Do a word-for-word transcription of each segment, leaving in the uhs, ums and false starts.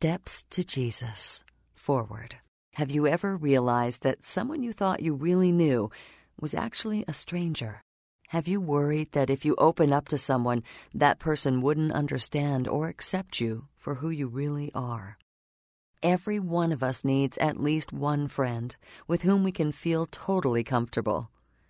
Steps to Jesus. Forward. Have you ever realized that someone you thought you really knew was actually a stranger? Have you worried that if you open up to someone, that person wouldn't understand or accept you for who you really are? Every one of us needs at least one friend with whom we can feel totally comfortable.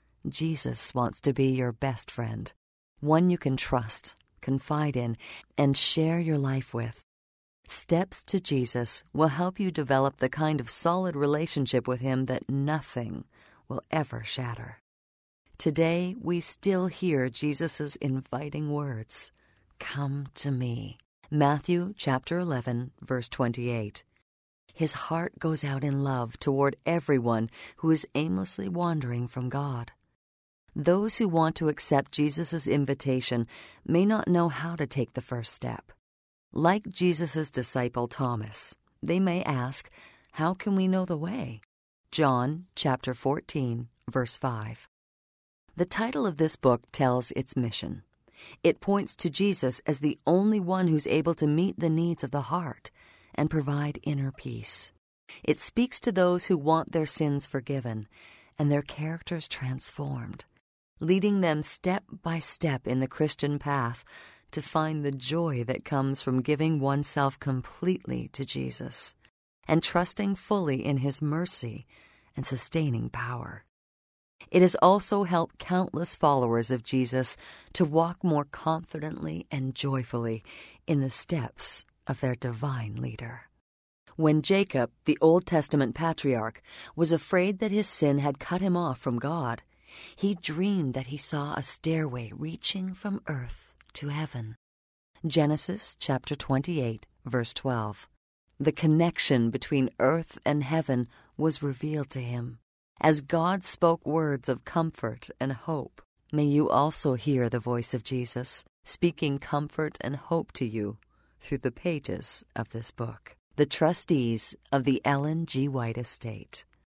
Jesus wants to be your best friend, one you can trust, confide in, and share your life with. Steps to Jesus will help you develop the kind of solid relationship with Him that nothing will ever shatter. Today, we still hear Jesus' inviting words, "Come to me." Matthew chapter eleven, verse twenty-eight. His heart goes out in love toward everyone who is aimlessly wandering from God. Those who want to accept Jesus' invitation may not know how to take the first step. Like Jesus' disciple Thomas, they may ask, "How can we know the way?" John chapter fourteen, verse five. The title of this book tells its mission. It points to Jesus as the only one who's able to meet the needs of the heart and provide inner peace. It speaks to those who want their sins forgiven and their characters transformed, leading them step by step in the Christian path to find the joy that comes from giving oneself completely to Jesus and trusting fully in His mercy and sustaining power. It has also helped countless followers of Jesus to walk more confidently and joyfully in the steps of their divine leader. When Jacob, the Old Testament patriarch, was afraid that his sin had cut him off from God, he dreamed that he saw a stairway reaching from earth to heaven. Genesis chapter twenty-eight, verse twelve. The connection between earth and heaven was revealed to him as God spoke words of comfort and hope. May you also hear the voice of Jesus speaking comfort and hope to you through the pages of this book. The trustees of the Ellen G. White Estate.